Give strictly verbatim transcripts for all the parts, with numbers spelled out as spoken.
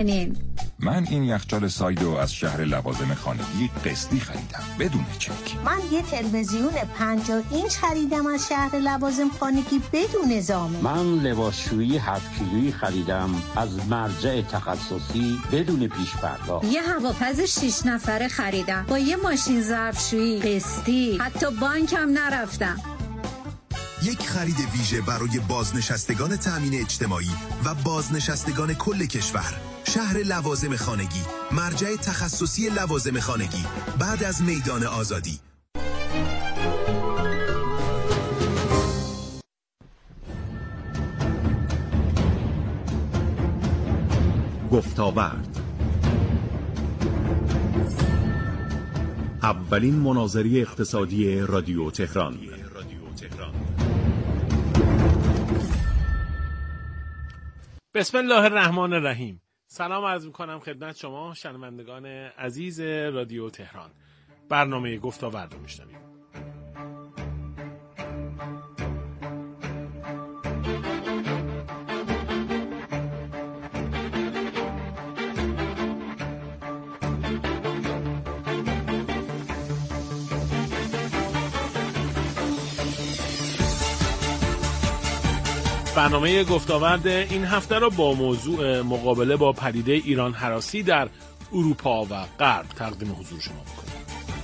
کنین. من این یخچال سایدو از شهر لوازم خانگی قسطی خریدم بدون چک. من یه تلویزیون پنجاه اینچ خریدم از شهر لوازم خانگی بدون ضامن. من لباسشویی هفت کیلویی خریدم از مرجع تخصصی بدون پیش پرداخت. یه هواپز شش نفره خریدم با یه ماشین ظرفشویی قسطی، حتی بانکم نرفتم. یک خرید ویژه برای بازنشستگان تأمین اجتماعی و بازنشستگان کل کشور. شهر لوازم خانگی، مرجع تخصصی لوازم خانگی، بعد از میدان آزادی. گفتاورد، اولین مناظره اقتصادی رادیو تهران. بسم الله الرحمن الرحیم. سلام عرض میکنم خدمت شما شنوندگان عزیز رادیو تهران. برنامه گفتاورد رو میشنوید. برنامه گفتاورد این هفته را با موضوع مقابله با پدیده ایران هراسی در اروپا و غرب تقدیم حضور شما می‌کنیم.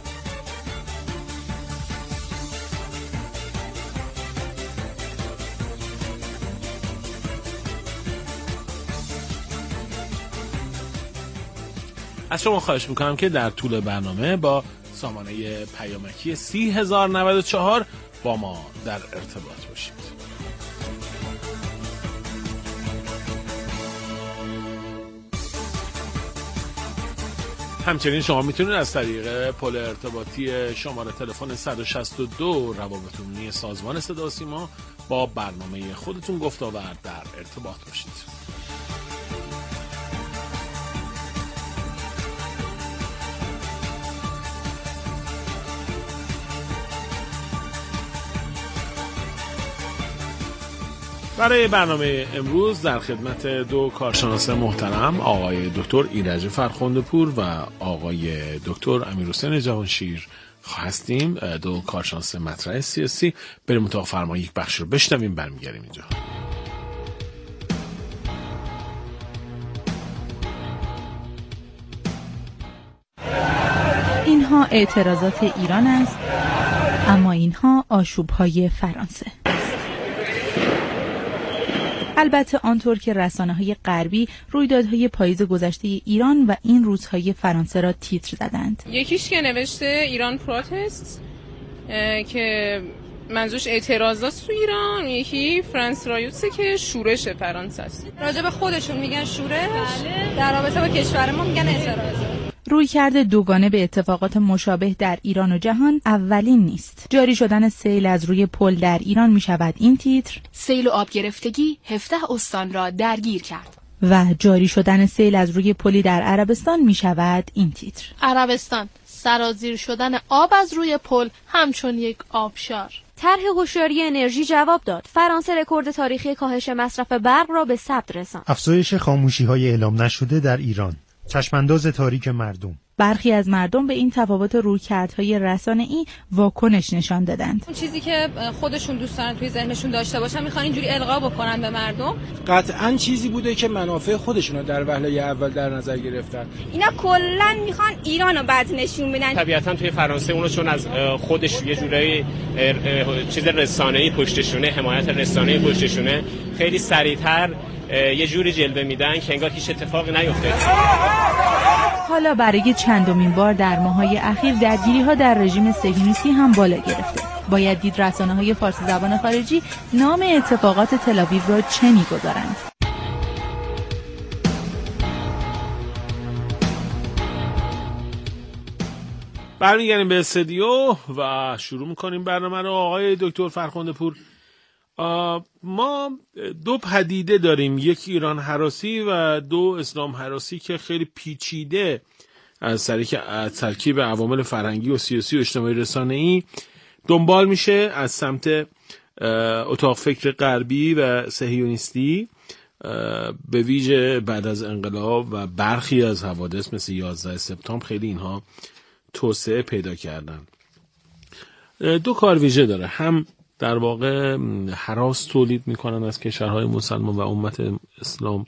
از شما خواهش میکنم که در طول برنامه با سامانه پیامکی سی هزار و نود و چهار با ما در ارتباط باشید. همچنین شما میتونید از طریق پل ارتباطی شماره تلفن صد و شصت و دو روابط عمومی سازمان صدا و سیما با برنامه خودتون گفتاورد در ارتباط باشید. برای برنامه امروز در خدمت دو کارشناس محترم، آقای دکتر ایرج فرخنده‌پور و آقای دکتر امیرحسین جهانشیر هستیم. دو کارشناس مطرح سیاسی. بریم اتاق فرمان یک بخش رو بشنویم، برمیگردیم اینجا. اینها اعتراضات ایران است، اما اینها آشوب‌های فرانسه. البته آنطور که رسانه‌های غربی رویدادهای پاییز گذشته ایران و این روزهای فرانسه را تیتر زدند. یکیش که نوشته ایران پروتست که منظورش اعتراضات تو ایران، یکی فرانس رایوتسه که شورش فرانسه است. راجع به خودشون میگن شورش، در رابطه با کشور ما میگن اعتراضات. رویکرد دوگانه به اتفاقات مشابه در ایران و جهان اولین نیست. جاری شدن سیل از روی پل در ایران می شود این تیتر. سیل و آب گرفتگی هفده استان را درگیر کرد. و جاری شدن سیل از روی پلی در عربستان می شود این تیتر. عربستان، سرازیر شدن آب از روی پل همچون یک آبشار. طرح هوشیاری انرژی جواب داد. فرانسه رکورد تاریخی کاهش مصرف برق را به ثبت رساند. افزایش خاموشی‌های اعلام نشده در ایران. چشمانداز تاریک مردم. برخی از مردم به این تفاوت رویکردهای رسانه‌ای واکنش نشان دادند. اون چیزی که خودشون دوست دارن توی ذهنشون داشته باشن میخوان اینجوری القا بکنن به مردم. قطعاً چیزی بوده که منافع خودشون رو در وهله اول در نظر گرفتن. اینا کلاً میخوان ایران رو بد نشون بدن. طبیعتاً توی فرانسه اونو چون از خودش یه جورایی چیز رسانه‌ای پشتشونه، حمایت رسانه‌ای پشتشونه، خیلی سریعتر یه جوری جلوه میدن که انگار هیچ اتفاقی نیفته. حالا برای چندمین بار در ماه‌های اخیر درگیری‌ها در رژیم صهیونیستی هم بالا گرفته. باید دید رسانه‌های فارسی زبان خارجی نام اتفاقات تل‌آویو را چه می‌گذارند. برمیگردیم به استودیو و شروع می‌کنیم برنامه رو. آقای دکتر فرخنده‌پور، ما دو پدیده داریم، یک ایران هراسی و دو اسلام هراسی که خیلی پیچیده از ترکیب عوامل فرهنگی و سیاسی و اجتماعی رسانه‌ای دنبال میشه از سمت اتاق فکر غربی و صهیونیستی به ویژه بعد از انقلاب و برخی از حوادث مثل یازده سپتامبر خیلی اینها توسعه پیدا کردن. دو کار ویژه داره، هم در واقع هراس تولید میکنن از کشورهای مسلمان و امت اسلام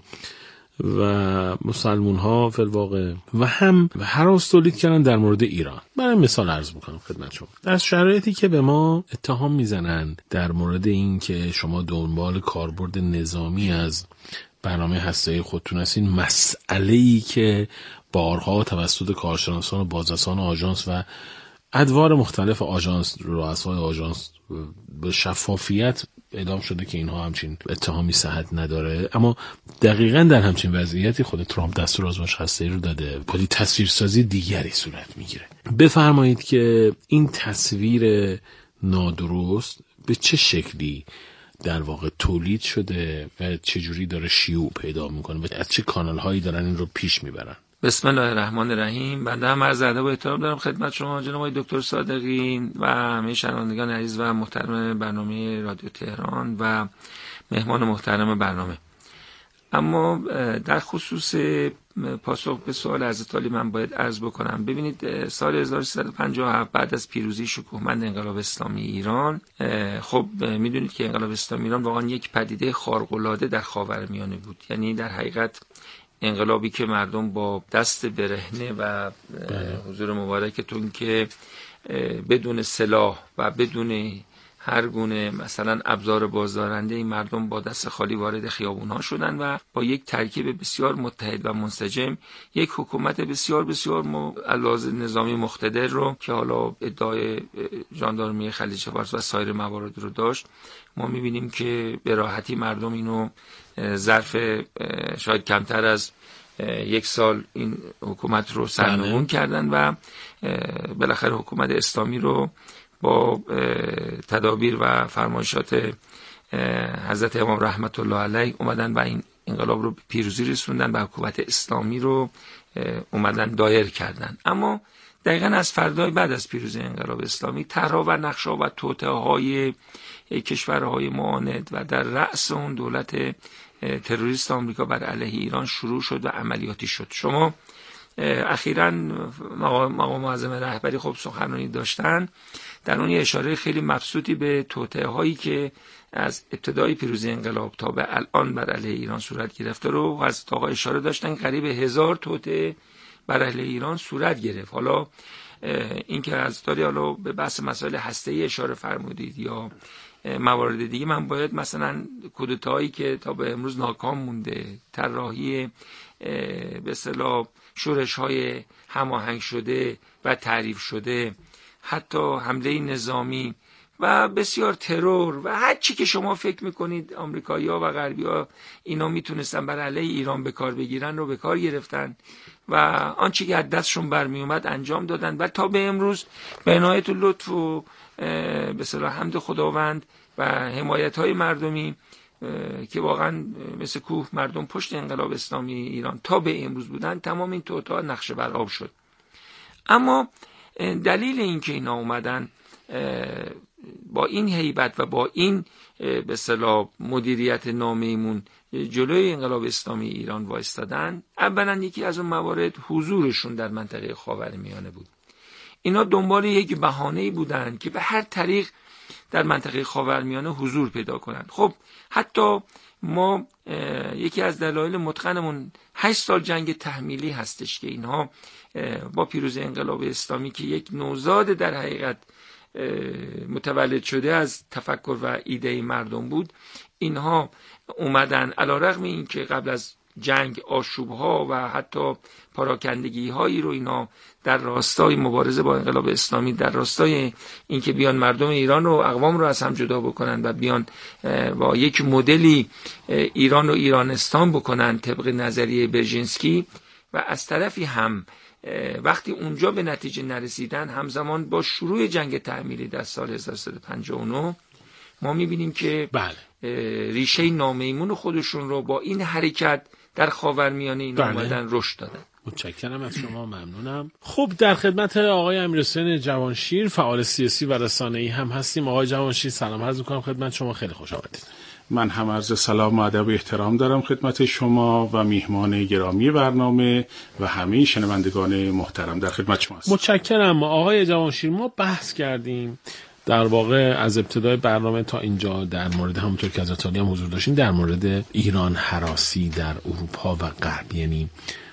و مسلمون ها فی الواقع، و هم هراس تولید کردن در مورد ایران. برای مثال عرض میکنم خدمت شما، در شرایطی که به ما اتهام میزنن در مورد این که شما دنبال کاربرد نظامی از برنامه هسته‌ای خودتون هستین، مسئله‌ای که بارها توسط کارشناسان و بازرسان آژانس و ادوار مختلف آژانس، رؤسای آژانس به شفافیت اعلام شده که اینها همچین اتهامی صحت نداره، اما دقیقاً در همچین وضعیتی خود ترامپ دستور آزمایش هسته‌ای رو داده، ولی تصویرسازی دیگری صورت میگیره. بفرمایید که این تصویر نادرست به چه شکلی در واقع تولید شده و چه جوری داره شیوع پیدا میکنه و از چه کانال هایی دارن این رو پیش میبرن. بسم الله الرحمن الرحیم. بنده هم عرض ادب و احترام دارم خدمت شما جناب آقای دکتر صادقی و همه شنوندگان عزیز و محترم برنامه رادیو تهران و مهمان محترم برنامه. اما در خصوص پاسخ به سوال حضرت عالی من باید عرض بکنم. ببینید، سال هزار و سیصد و پنجاه و هفت بعد از پیروزی شکوهمند انقلاب اسلامی ایران، خب میدونید که انقلاب اسلامی ایران واقعا یک پدیده خارق‌العاده در خاورمیانه بود. یعنی در حقیقت انقلابی که مردم با دست برهنه و حضور مبارکتون که بدون سلاح و بدون هر گونه مثلا ابزار بازدارنده این مردم با دست خالی وارد خیابون‌ها شدن و با یک ترکیب بسیار متحد و منسجم یک حکومت بسیار بسیار علاوه نظامی مقتدر رو که حالا ادعای ژاندارمری خلیج فارس و سایر موارد رو داشت، ما می‌بینیم که به راحتی مردم اینو ظرف شاید کمتر از یک سال این حکومت رو سرنگون کردن و بالاخره حکومت اسلامی رو با تدابیر و فرمایشات حضرت امام رحمت الله علیه اومدن و این انقلاب رو پیروزی رسوندن و حکومت اسلامی رو اومدن دایر کردن. اما دقیقاً از فردای بعد از پیروزی انقلاب اسلامی طرح و نقشه‌ها و توطئه‌های کشورهای معاند و در رأس اون دولت تروریست آمریکا بر علیه ایران شروع شد و عملیاتی شد. شما اخیراً مقام معظم رهبری خب سخنرانی داشتن، در اون اشاره خیلی مبسوطی به توطئه‌هایی که از ابتدای پیروزی انقلاب تا به الان بر علیه ایران صورت گرفته رو از آقا اشاره داشتن. قریب هزار توطئه بر علیه ایران صورت گرفت. حالا این که از داری حالا به بحث مسائل هسته‌ای اشاره فرمودید یا موارد دیگه، من باید مثلا کودتایی که تا به امروز ناکام مونده، طراحی به اصطلاح شورش‌های هماهنگ شده و تعریف شده، حتی حمله نظامی و بسیار ترور و هر چی که شما فکر میکنید آمریکایی‌ها و غربی‌ها اینا میتونستن بر علیه ایران به کار بگیرن رو به کار گرفتن و آنچه که از دستشون برمی اومد انجام دادن و تا به امروز به عنایت و لطف و به اصطلاح حمد خداوند و حمایت‌های مردمی که واقعا مثل کوه مردم پشت انقلاب اسلامی ایران تا به امروز بودن، تمام این توطئه‌ها نقشه بر آب شد. اما دلیل این که اینا اومدن با این هیبت و با این به اصطلاح مدیریت نامیمون جلوی انقلاب اسلامی ایران وایستادن، اولا یکی از اون موارد حضورشون در منطقه خاورمیانه بود. اینا دنبال یک بهانه‌ای بودن که به هر طریق در منطقه خاورمیانه حضور پیدا کنن. خب حتی ما یکی از دلایل متقنمون هشت سال جنگ تحمیلی هستش که اینها با پیروزی انقلاب اسلامی که یک نوزاد در حقیقت متولد شده از تفکر و ایده مردم بود، اینها اومدن علیرغم این که قبل از جنگ آشوب‌ها و حتی پراکندگی‌هایی رو اینا در راستای مبارزه با انقلاب اسلامی، در راستای اینکه بیان مردم ایران رو اقوام رو از هم جدا بکنن و بیان با یک مدلی ایران رو ایرانستان بکنن طبق نظریه برژینسکی، و از طرفی هم وقتی اونجا به نتیجه نرسیدن همزمان با شروع جنگ تحمیلی در سال هزار و سیصد و پنجاه و نه ما می‌بینیم که بله. ریشه نامیمون خودشون رو با این حرکت در خاورمیانه اینا بله. اومدن رشد دادن. متشکرم از شما، ممنونم. خب در خدمت آقای امیرحسین جوانشیر، فعال سیاسی و رسانه‌ای هم هستیم. آقای جوانشیر سلام عرض می‌کنم خدمت شما، خیلی خوش آمدید. من هم عرض سلام و ادب و احترام دارم خدمت شما و میهمان گرامی برنامه و همه شنوندگان محترم. در خدمت شما هستم. متشکرم آقای جوانشیر. ما بحث کردیم در واقع از ابتدای برنامه تا اینجا در مورد، همونطور که از عالی هم حضور داشتین، در مورد ایران هراسی در اروپا و غرب، یعنی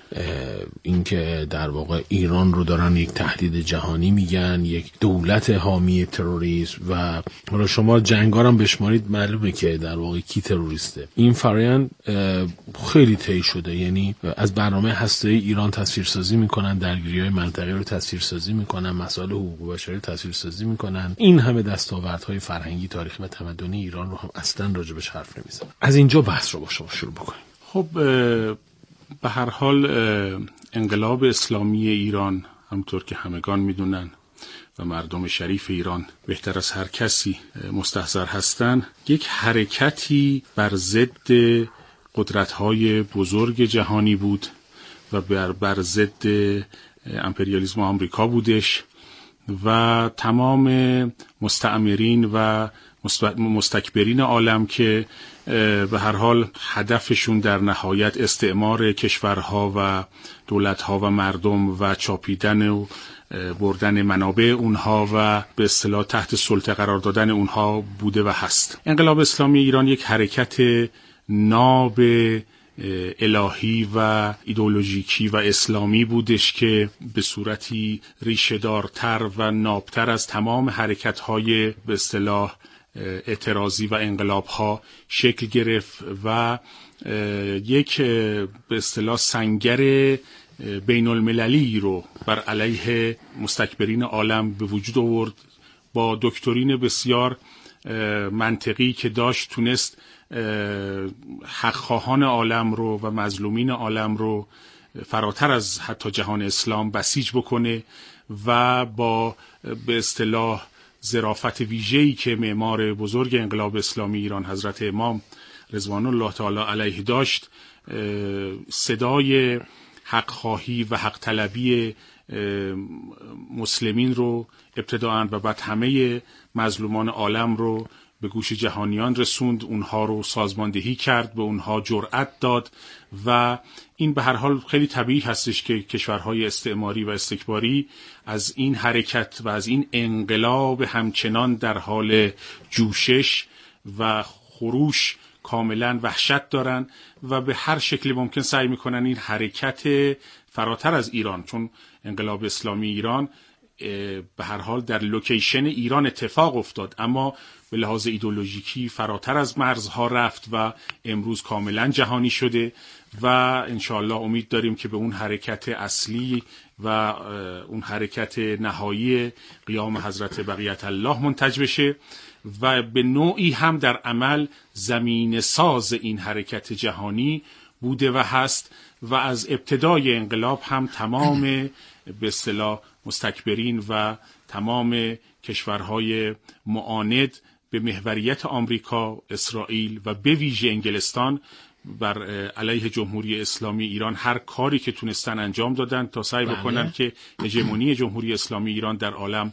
اینکه در واقع ایران رو دارن یک تهدید جهانی میگن، یک دولت حامی تروریسم، و حالا شما جنگا رو بشمارید معلومه که در واقع کی تروریسته. این فرآیند خیلی طی شده، یعنی از برنامه هسته‌ای ایران تصویرسازی میکنن، درگیری‌های منطقه‌ای رو تصویرسازی میکنن، مسائل حقوق بشری رو تصویرسازی میکنن. این همه دستاوردهای فرهنگی، تاریخی و تمدنی ایران رو هم اصلا راجبش حرف نمیزنن. از اینجا بحث رو با شما شروع بکنیم. خب به هر حال انقلاب اسلامی ایران، همونطور که همگان میدونن و مردم شریف ایران بهتر از هر کسی مستحضر هستن، یک حرکتی بر ضد قدرت‌های بزرگ جهانی بود و بر, بر ضد امپریالیسم آمریکا بودش و تمام مستعمرین و مستکبرین عالم که به هر حال هدفشون در نهایت استعمار کشورها و دولتها و مردم و چاپیدن و بردن منابع اونها و به اصطلاح تحت سلطه قرار دادن اونها بوده و هست. انقلاب اسلامی ایران یک حرکت ناب الهی و ایدئولوژیکی و اسلامی بودش که به صورتی ریشه‌دارتر و نابتر از تمام حرکت‌های به اصطلاح اعتراضی و انقلاب‌ها شکل گرفت و یک به اصطلاح سنگر بین المللی رو بر علیه مستکبرین عالم به وجود آورد. با دکترین بسیار منطقی که داشت تونست حقخواهان عالم رو و مظلومین عالم رو فراتر از حتی جهان اسلام بسیج بکنه و با به اصطلاح ظرافت ویژه‌ای که معمار بزرگ انقلاب اسلامی ایران حضرت امام رضوان الله تعالی علیه داشت، صدای حقخواهی و حق طلبی مسلمین رو ابتداءً و بعد همه مظلومان عالم رو به گوش جهانیان رسوند، اونها رو سازماندهی کرد، به اونها جرأت داد و این به هر حال خیلی طبیعی هستش که کشورهای استعماری و استکباری از این حرکت و از این انقلاب همچنان در حال جوشش و خروش کاملا وحشت دارن و به هر شکلی ممکن سعی میکنن این حرکت فراتر از ایران، چون انقلاب اسلامی ایران به هر حال در لوکیشن ایران اتفاق افتاد، اما به لحاظ ایدئولوژیکی فراتر از مرزها رفت و امروز کاملا جهانی شده و انشاءالله امید داریم که به اون حرکت اصلی و اون حرکت نهایی قیام حضرت بقیت الله منتج بشه و به نوعی هم در عمل زمین ساز این حرکت جهانی بوده و هست و از ابتدای انقلاب هم تمام به اصطلاح مستکبرین و تمام کشورهای معاند به محوریت آمریکا، اسرائیل و به ویژه انگلستان بر علیه جمهوری اسلامی ایران هر کاری که تونستن انجام دادن تا سعی بکنن که هژمونی جمهوری اسلامی ایران در عالم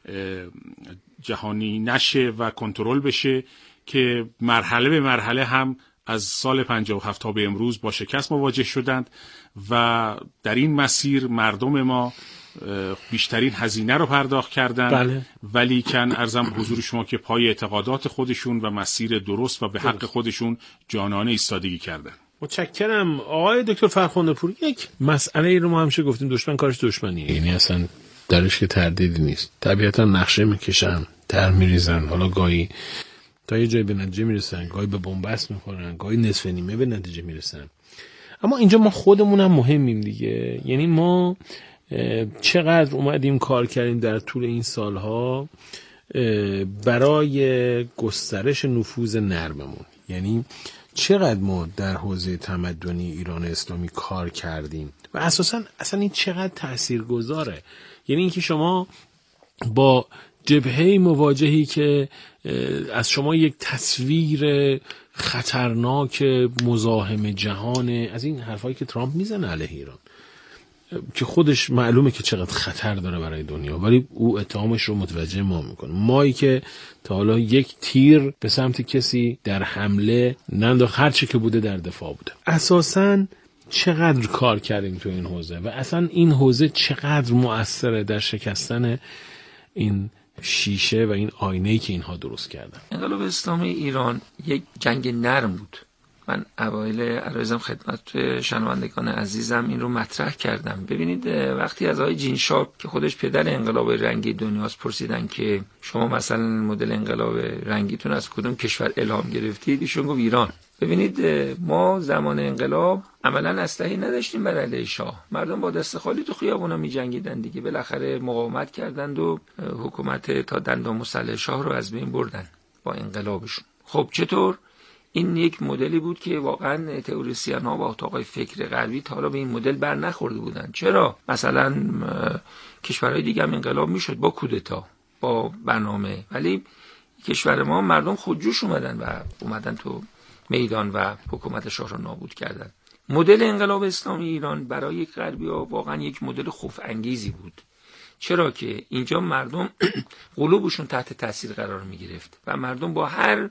جهانی نشه و کنترل بشه که مرحله به مرحله هم از سال پنجاه و هفت تا به امروز با شکست مواجه شدند و در این مسیر مردم ما بیشترین هزینه رو پرداخت کردن. بله. ولی کن ارزم به حضور شما که پای اعتقادات خودشون و مسیر درست و به حق خودشون جانانه ایستادگی کردن. متشکرم آقای دکتر فرخنده پور. یک مسئله ای رو ما همیشه گفتیم دشمن کارش دشمنیه، یعنی اصلا درش که تردیدی نیست. طبیعتا نقشه میکشن، تر میریزن، حالا گاهی تا یه جایی به نتیجه میرسن، گاهی به بنبست میخورن، گاهی نصف نیمه به نتیجه میرسن. اما اینجا ما خودمون هم مهمیم دیگه، یعنی ما چقدر اومدیم کار کردیم در طول این سالها برای گسترش نفوذ نرممون، یعنی چقدر ما در حوزه تمدنی ایران اسلامی کار کردیم و اساساً اصلا این چقدر تاثیرگذاره. یعنی اینکه شما با جبهه مواجهی که از شما یک تصویر خطرناک مزاحم جهان، از این حرفایی که ترامپ میزنه علیه ایران، که خودش معلومه که چقدر خطر داره برای دنیا، ولی او اتهامش رو متوجه ما میکنه. مایی که تا حالا یک تیر به سمت کسی در حمله ننداخت، هر چی که بوده در دفاع بوده. اساساً چقدر کار کردیم تو این حوزه و اصلا این حوزه چقدر مؤثره در شکستن این شیشه و این آینه‌ای که اینها درست کردن. انقلاب اسلامی ایران یک جنگ نرم بود. من اوایل عرایزم خدمت شنوندگان عزیزم این رو مطرح کردم. ببینید وقتی از آقای جینشاپ که خودش پدر انقلاب رنگی دنیاست پرسیدن که شما مثلا مدل انقلاب رنگیتون از کدوم کشور الهام گرفتید، ایشون گفت ایران. ببینید ما زمان انقلاب عملا اسلحه‌ای نداشتیم برای علیه شاه، مردم با دست خالی تو خیابونا می‌جنگیدن دیگه، بالاخره مقاومت کردند و حکومت تا دندان مسلح شاه رو از بین بردن با انقلابشون. خب چطور؟ این یک مدلی بود که واقعا تئوریسین ها و اتاقای فکر غربی تا حالا به این مدل بر نخورده بودن. چرا؟ مثلا کشورهای دیگه هم انقلاب میشد با کودتا، با برنامه، ولی کشور ما مردم خودجوش اومدن و اومدن تو میدان و حکومت شاه رو نابود کردن. مدل انقلاب اسلامی ایران برای غربی‌ها واقعا یک مدل خوف انگیزی بود. چرا که اینجا مردم قلوبشون تحت تاثیر قرار می گرفت و مردم با هر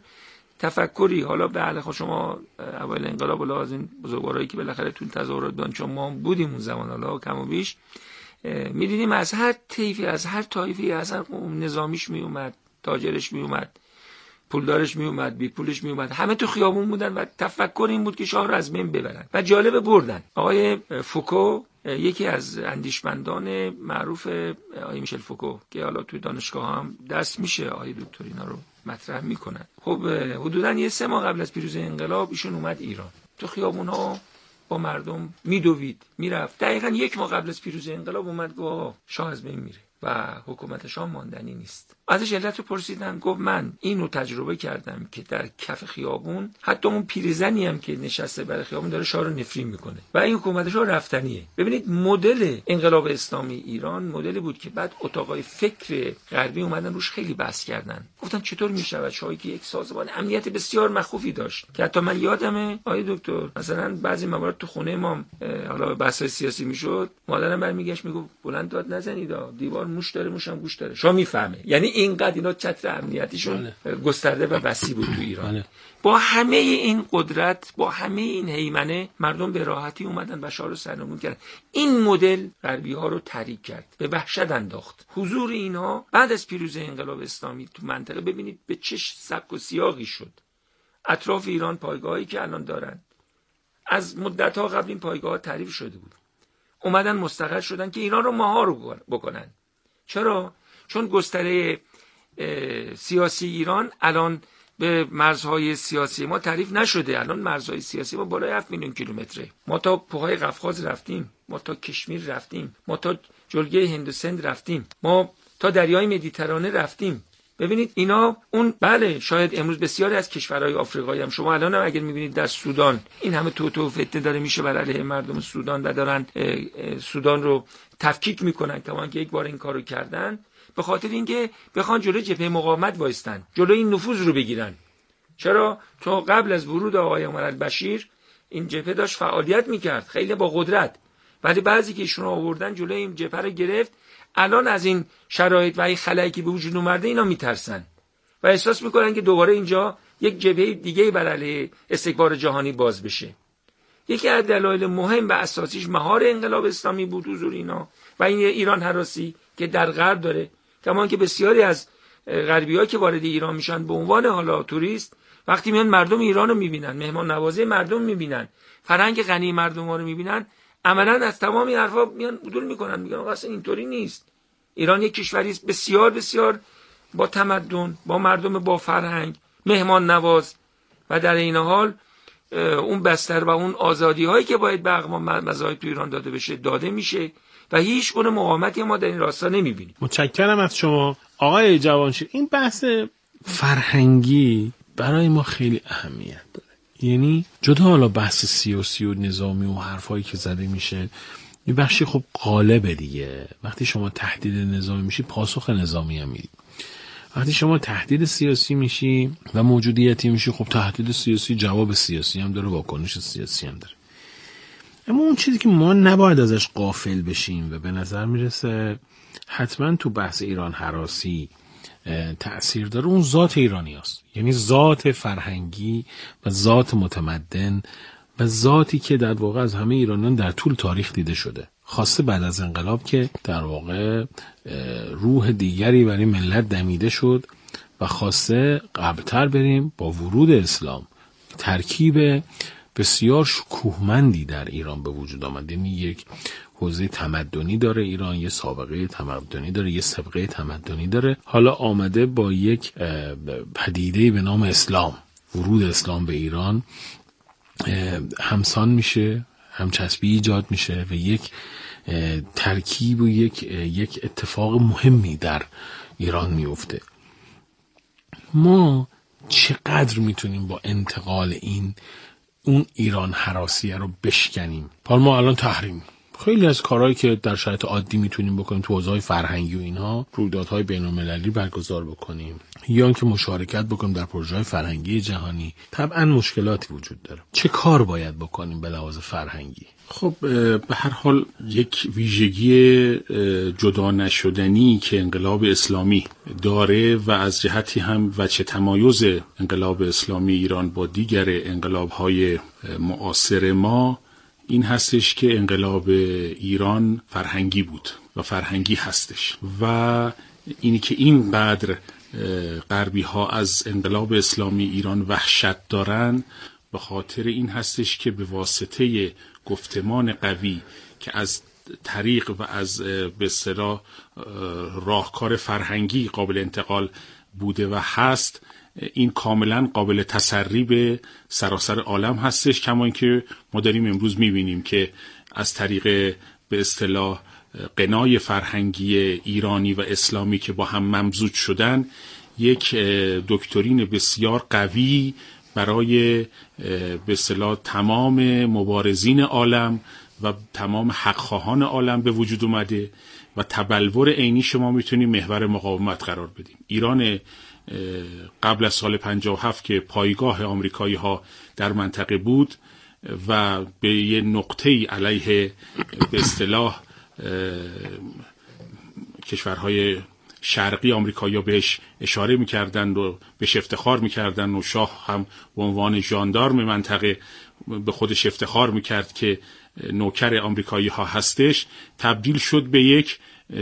تفکری، حالا به علاوه شما اول انقلاب و از این بزرگوارایی که بالاخره تو تظاهرات دانشجو ما بودیم اون زمان، حالا کم و بیش می‌دیدیم از هر طیفی، از هر طایفی، از هر نظامیش می اومد، تاجرش می اومد، پولدارش می اومد، بی پولش می اومد، همه تو خیابون بودن و تفکر این بود که شاه رو از بین ببرن و جالب بردن. آقای فوکو یکی از اندیشمندان معروف، آقای میشل فوکو که حالا توی دانشگاه هم درس میشه، آقای دکتر اینا رو مطرح میکنن. خب حدوداً یه سه ماه قبل از پیروزی انقلاب ایشون اومد ایران، تو خیابون‌ها با مردم میدوید میرفت. دقیقاً یک ماه قبل از پیروزی انقلاب اومد گفت شاه از بین میره و حکومت شاه ماندنی نیست. ازش علت رو پرسیدن، گفت من اینو تجربه کردم که در کف خیابون حتی اون پیرزنی هم که نشسته برای خیابون داره شاه رو نفرین میکنه و این حکومت شاه رفتنیه. ببینید مدل انقلاب اسلامی ایران مدلی بود که بعد اتاقای فکر غربی اومدن روش خیلی بحث کردن، گفتن چطور میشود شاهی که یک سازمان امنیت بسیار مخوفی داشت که حتی من یادمه آقای دکتر مثلا بعضی موارد تو خونه ما حالا بحث سیاسی میشد، مادرم برمیگشت میگفت بلند داد نزنید، دیوار موش داره موشم گوش داره، شاه میفهمه. یعنی اینقدر اینا چتر امنیتیشون گسترده و وسیع بود تو ایران. بله. با همه این قدرت، با همه این هیمنه، مردم به راحتی اومدن و شاه رو سرنگون کردن. این مدل غربی ها رو تحریک کرد، به وحشت انداخت. حضور اینها بعد از پیروزی انقلاب اسلامی تو منطقه ببینید به چه سبک و سیاقی شد. اطراف ایران پایگاهایی که الان دارن از مدت‌ها قبل این پایگاه‌ها تعریف شده بود، اومدن مستقر شدن که ایران رو مهار بکنن. چرا؟ چون گستره سیاسی ایران الان به مرزهای سیاسی ما تعریف نشده. الان مرزهای سیاسی ما بالای هفت میلیون کیلومتره. ما تا پوهای قفقاز رفتیم، ما تا کشمیر رفتیم، ما تا جلگه هندوسند رفتیم، ما تا دریای مدیترانه رفتیم. ببینید اینا اون بله شاید امروز بسیاری از کشورهای آفریقایی هم شما الان هم اگر میبینید در سودان این همه توتو و فتنه داره میشه بر علیه مردم سودان و دارن سودان رو تفکیک میکنن، کما که یک بار این کارو کردن به خاطر اینکه بخوان جلوی جبهه مقاومت وایستن، جلوی این نفوذ رو بگیرن. چرا؟ تو قبل از ورود آقای عمر البشیر این جبهه داشت فعالیت میکرد خیلی با قدرت، ولی بعضی که ایشون آوردن جلوی این جبهه رو گرفت. الان از این شرایط و این خلایی که به وجود اومده اینا میترسن و احساس میکنن که دوباره اینجا یک جبهه دیگه بر علیه استکبار جهانی باز بشه. یکی از دلایل مهم و اساسیش مهار انقلاب اسلامی بود حضور اینا و این ایران هراسی که در غرب داره. کما که بسیاری از غربی‌ها که وارد ایران میشن به عنوان حالا توریست، وقتی میان مردم ایران رو میبینن، مهمان نوازی مردم میبینن، فرهنگ غنی مردم ها رو میبینن، عملاً از تمام این حرفا میان عدول میکنن، میگن اصلا اینطوری نیست. ایران یک کشوری است بسیار بسیار با تمدن، با مردم با فرهنگ، مهمان نواز و در این حال اون بستر و اون آزادی هایی که باید به اقوام مذاهب تو ایران داده بشه داده میشه و هیچ گونه مقاومتی ما در این راستا نمیبینیم. متشکرم از شما آقای جوانشیر. این بحث فرهنگی برای ما خیلی اهمیت داره. یعنی جدا حالا بحث سیاسی و نظامی و حرفایی که زده میشه، این بخشی خب غالبه دیگه. وقتی شما تهدید نظامی میشی پاسخ نظامی هم میدی، وقتی شما تهدید سیاسی میشی و موجودیتی میشی خب تهدید سیاسی جواب سیاسی هم داره، واکنش سیاسی هم داره. اما اون چیزی که ما نباید ازش غافل بشیم و به نظر میرسه حتما تو بحث ایران هراسی تأثیر داره، اون ذات ایرانی هست. یعنی ذات فرهنگی و ذات متمدن و ذاتی که در واقع از همه ایرانیان در طول تاریخ دیده شده، خاصه بعد از انقلاب که در واقع روح دیگری برای ملت دمیده شد و خاصه قبلتر بریم با ورود اسلام ترکیب بسیار شکوهمندی در ایران به وجود آمد. یعنی یک حوزه تمدنی داره ایران، یه سابقه تمدنی داره، یه سابقه تمدنی داره، حالا آمده با یک پدیده به نام اسلام، ورود اسلام به ایران همسان میشه، همچسبی ایجاد میشه و یک ترکیب و یک یک اتفاق مهمی در ایران میفته. ما چقدر میتونیم با انتقال این اون ایران هراسیه رو بشکنیم؟ حالا ما الان تحریم، خیلی از کارهایی که در شرایط عادی میتونیم بکنیم تو حوزه‌های فرهنگی و اینها، رویدادهای بین‌المللی برگزار بکنیم یا اینکه مشارکت بکنیم در پروژه‌های فرهنگی جهانی، طبعا مشکلاتی وجود داره. چه کار باید بکنیم به لحاظ فرهنگی؟ خب به هر حال یک ویژگی جدا نشدنی که انقلاب اسلامی داره و از جهتی هم وجه تمایز انقلاب اسلامی ایران با دیگر انقلاب‌های معاصر ما این هستش که انقلاب ایران فرهنگی بود و فرهنگی هستش و اینی که اینقدر غربی ها از انقلاب اسلامی ایران وحشت دارن به خاطر این هستش که به واسطه گفتمان قوی که از طریق و از به اصطلاح راهکار فرهنگی قابل انتقال بوده و هست، این کاملا قابل تسری به سراسر عالم هستش. کما اینکه ما داریم امروز میبینیم که از طریق به اصطلاح قنای فرهنگی ایرانی و اسلامی که با هم ممزوج شدن، یک دکترین بسیار قوی برای به اصطلاح تمام مبارزین عالم و تمام حقخواهان عالم به وجود اومده و تبلور عینی شما میتونیم محور مقاومت قرار بدیم. ایران قبل از سال پنجاه و هفت که پایگاه آمریکایی ها در منطقه بود و به یه نقطه علیه به اصطلاح کشورهای شرقی آمریکایی ها بهش اشاره میکردن و بهش افتخار میکردن و شاه هم به عنوان ژاندارم منطقه به خودش افتخار میکرد که نوکر آمریکایی ها هستش، تبدیل شد به یک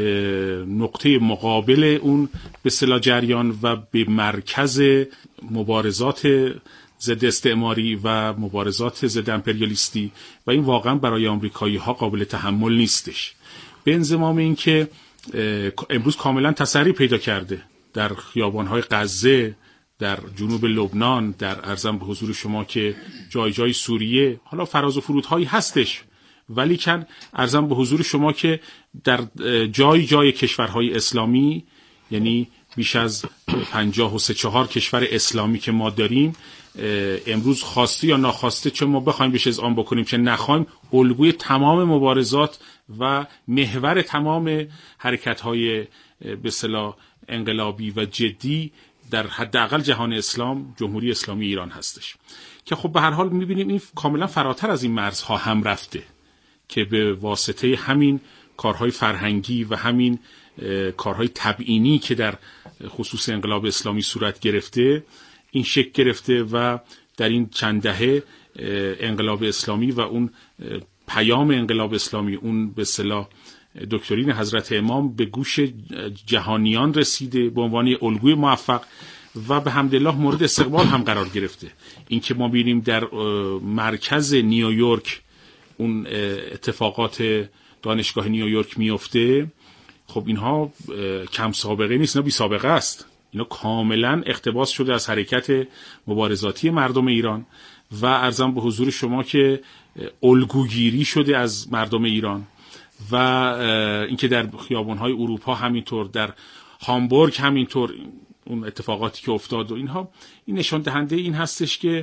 نقطه مقابل اون به اصطلاح جریان و به مرکز مبارزات ضد استعماری و مبارزات ضد امپریالیستی و این واقعا برای آمریکایی ها قابل تحمل نیستش. به انضمام این که امروز کاملا تسری پیدا کرده در خیابان‌های غزه، در جنوب لبنان، در ارزم به حضور شما که جای جای سوریه، حالا فراز و فرودهایی هستش، ولی کن ارزم به حضور شما که در جای جای کشورهای اسلامی، یعنی بیش از پنجاه و سه چهار کشور اسلامی که ما داریم، امروز خواسته یا ناخواسته، چه ما بخوایم بهش اذعان بکنیم چه نخوایم، الگوی تمام مبارزات و محور تمام حرکت‌های به اصطلاح انقلابی و جدی در حداقل جهان اسلام جمهوری اسلامی ایران هستش که خب به هر حال می‌بینیم این کاملا فراتر از این مرزها هم رفته که به واسطه همین کارهای فرهنگی و همین کارهای تبیینی که در خصوص انقلاب اسلامی صورت گرفته این شکل گرفته و در این چند دهه انقلاب اسلامی و اون پیام انقلاب اسلامی، اون به اصطلاح دکترین حضرت امام به گوش جهانیان رسیده به عنوان الگوی موفق و به حمدالله مورد استقبال هم قرار گرفته. این که ما ببینیم در مرکز نیویورک اون اتفاقات دانشگاه نیویورک میفته، خب اینها کم سابقه نیست، اینا بی سابقه است. اینا کاملا اقتباس شده از حرکت مبارزاتی مردم ایران و ارزم به حضور شما که الگوگیری شده از مردم ایران و اینکه در خیابان‌های اروپا همینطور، در هامبورگ همینطور اون اتفاقاتی که افتاد و اینها، این نشان دهنده این هستش که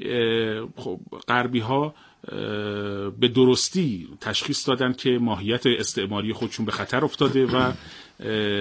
خب غربی‌ها به درستی تشخیص دادن که ماهیت استعماری خودشون به خطر افتاده و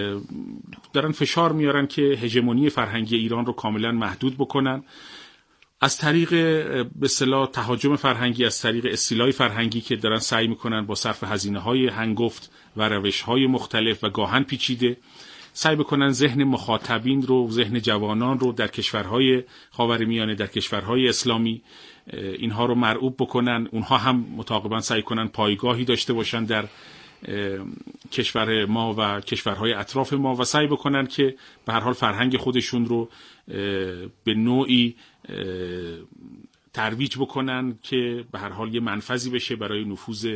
دارن فشار میارن که هژمونی فرهنگی ایران رو کاملا محدود بکنن. از طریق به اصطلاح تهاجم فرهنگی، از طریق استیلای فرهنگی که دارن سعی میکنن با صرف هزینه‌های هنگفت و روش‌های مختلف و گاهن پیچیده سعی بکنن ذهن مخاطبین رو، ذهن جوانان رو در کشورهای خاورمیانه، در کشورهای اسلامی اینها رو مرعوب بکنن. اونها هم متعاقباً سعی کنن پایگاهی داشته باشن در کشور ما و کشورهای اطراف ما و سعی بکنن که به هر حال فرهنگ خودشون رو به نوعی ترویج بکنن که به هر حال یه منفذی بشه برای نفوذ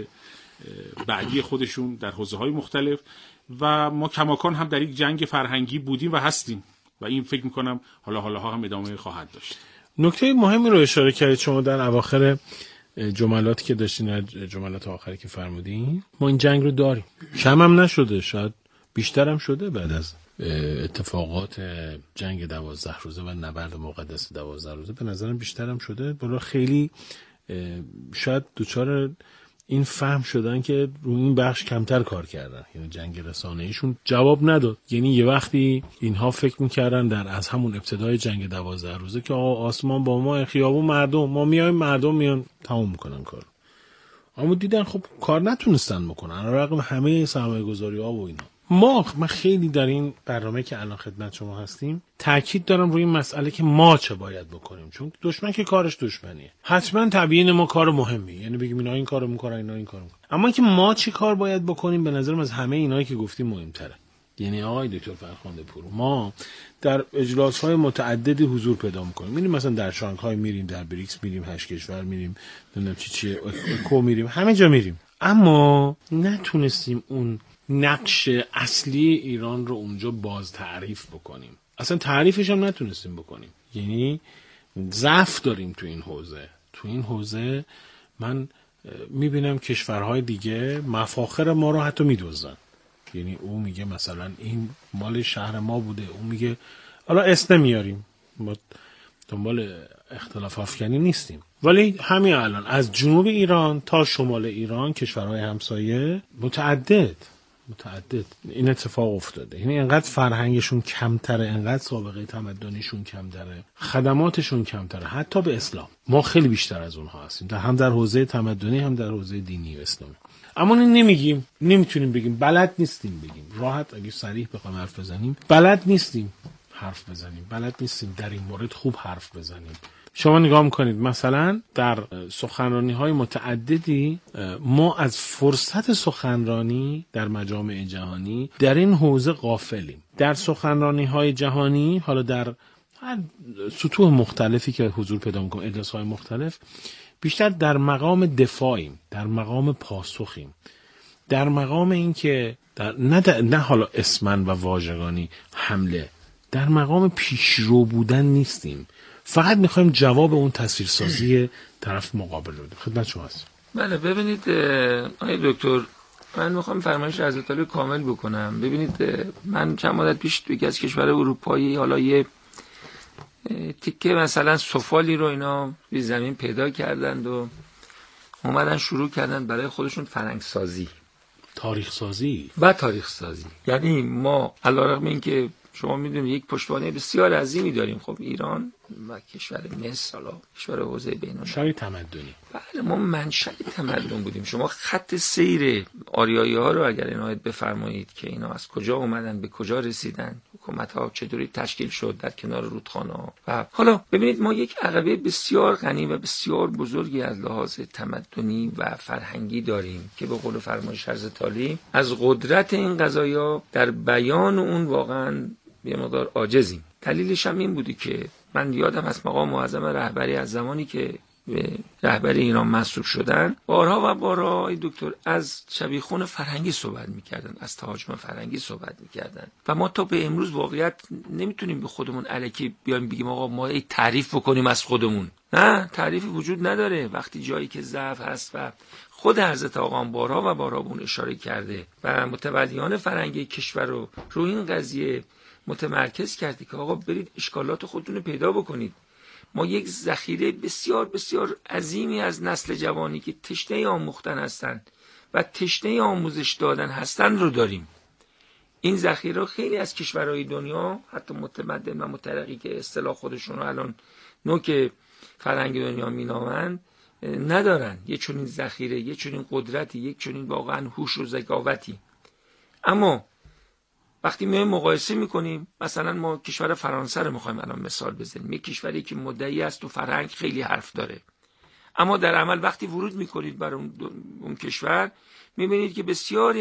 بعدی خودشون در حوزه‌های مختلف. و ما کماکان هم در یک جنگ فرهنگی بودیم و هستیم و این فکر میکنم حالا حالا ها هم ادامه خواهد داشت. نکته مهمی رو اشاره کردید شما در اواخر جملاتی که داشتین، جملات آخری که فرمودین. ما این جنگ رو داریم، کم هم نشده، شاید بیشتر هم شده بعد از اتفاقات جنگ دوازده روزه و نبرد مقدس دوازده روزه. به نظرم بیشتر هم شده. برای خیلی شاید دوچار این فهم شدن که روی این بخش کمتر کار کردن، یعنی جنگ رسانه‌ایشون جواب نداد. یعنی یه وقتی اینها فکر میکردن در از همون ابتدای جنگ دوازده روزه که آقا آسمان با ما، خیابون مردم، ما میایم مردم میان تموم میکنن کار. اما دیدن خب کار نتونستن بکنن رغم همه سرمایه‌گذاری‌ها و اینا. ما من خیلی در این برنامه که الان خدمت شما هستیم تاکید دارم روی این مسئله که ما چه باید بکنیم، چون دشمن که کارش دشمنیه. حتما تبیین ما کار مهمیه، یعنی بگیم اینا این کارو میکنن اینا این کارو میکنن، اما که ما چی کار باید بکنیم به نظرم از همه اینایی که گفتیم مهمتره. یعنی آقای دکتر فرخنده پور، ما در اجلاس‌های متعددی حضور پیدا می‌کنیم. میریم مثلا در شانگهای میریم، در بریکس میریم، هشت کشور میریم، نمیدونم چی چی اکو میریم، همه جا میریم، اما نتونستیم اون نقش اصلی ایران رو اونجا باز تعریف بکنیم. اصلا تعریفش هم نتونستیم بکنیم. یعنی ضعف داریم تو این حوزه. تو این حوزه من میبینم کشورهای دیگه مفاخر ما رو حتی میدوزن. یعنی او میگه مثلا این مال شهر ما بوده، او میگه حالا اسم نمیاریم، ما دنبال اختلاف افکنی نیستیم، ولی همین الان از جنوب ایران تا شمال ایران کشورهای همسایه متعدد متعدد این اتفاق افتاده. یعنی انقدر فرهنگشون کمتره، انقدر سابقه تمدنیشون کمتره، خدماتشون کمتره، حتی به اسلام ما خیلی بیشتر از اونها هستیم، در هم در حوزه تمدنی هم در حوزه دینی و اسلامی. اما این نمیگیم، نمیتونیم بگیم، بلد نیستیم بگیم. راحت اگه صریح بخوایم حرف بزنیم بلد نیستیم حرف بزنیم، بلد نیستیم در این مورد خوب حرف بزنیم. شما نگاه میکنید مثلا در سخنرانی‌های متعددی ما از فرصت سخنرانی در مجامع جهانی در این حوزه غافلیم. در سخنرانی‌های جهانی، حالا در هر سطوح مختلفی که حضور پیدا میکنیم، اجلاس‌های مختلف، بیشتر در مقام دفاعیم، در مقام پاسخیم، در مقام این که در نه, در نه حالا اسمن و واژگانی حمله، در مقام پیشرو بودن نیستیم. فقط میخوایم جواب اون تصویرسازی طرف مقابل رو بدیم. خدمت شما هست. بله ببینید آقای دکتر، من میخوام فرمایش حضرت علی کامل بکنم. ببینید من چند مدت پیش توی یکی از کشور اروپایی حالا یه تیکه مثلا سفالی رو اینا روی زمین پیدا کردند و اومدن شروع کردن برای خودشون فرهنگ سازی، تاریخ سازی و تاریخ سازی. یعنی ما علیرغم اینکه شما میدونید یک پشتوانه بسیار عظیمی داریم، خب ایران و کشور مصر، حالا کشور حوزه بین‌المللی، شای تمدنی، بله ما منشأ تمدن بودیم. شما خط سیر آریایی ها رو اگر عنایت بفرمایید که اینا از کجا اومدن به کجا رسیدن، حکومت ها چطوری تشکیل شد در کنار رودخانه ها، و حالا ببینید ما یک عقبه بسیار غنی و بسیار بزرگی از لحاظ تمدنی و فرهنگی داریم که به قول فرمایش حضرت علی از قدرت این قضایا در بیان اون واقعا یه مقدار عاجزیم. دلیلش هم این بودی که من یادم از مقام معظم رهبری از زمانی که به رهبری ایران منصوب شدن بارها و بارها ای دکتر از شبیخون فرهنگی صحبت میکردن، از تهاجم فرهنگی صحبت میکردن و ما تا به امروز واقعیت نمیتونیم به خودمون الکی بیایم بگیم آقا ما ای تعریف بکنیم از خودمون. نه، تعریفی وجود نداره. وقتی جایی که ضعف هست و خود حضرت آقا بارها و بارها اون اشاره کرده و متولیان فرهنگی کشور رو روی این قضیه متمرکز کردی که آقا برید اشکالات خودتون رو پیدا بکنید. ما یک ذخیره بسیار بسیار عظیمی از نسل جوانی که تشنه آموختن هستند و تشنه آموزش دادن هستند رو داریم. این ذخیره خیلی از کشورهای دنیا حتی متمدن و مترقی که اصطلاح خودشون رو الان نوک فرهنگ دنیا مینامند ندارن یه چنین ذخیره، یه چنین قدرتی، یک چنین واقعا هوش و ذکاوتی. اما وقتی میایم مقایسه میکنیم، مثلا ما کشور فرانسه رو میخوایم الان مثال بزنیم، یک کشوری که مدعی است تو فرهنگ خیلی حرف داره، اما در عمل وقتی ورود میکنید بر اون, اون کشور میبینید که بسیاری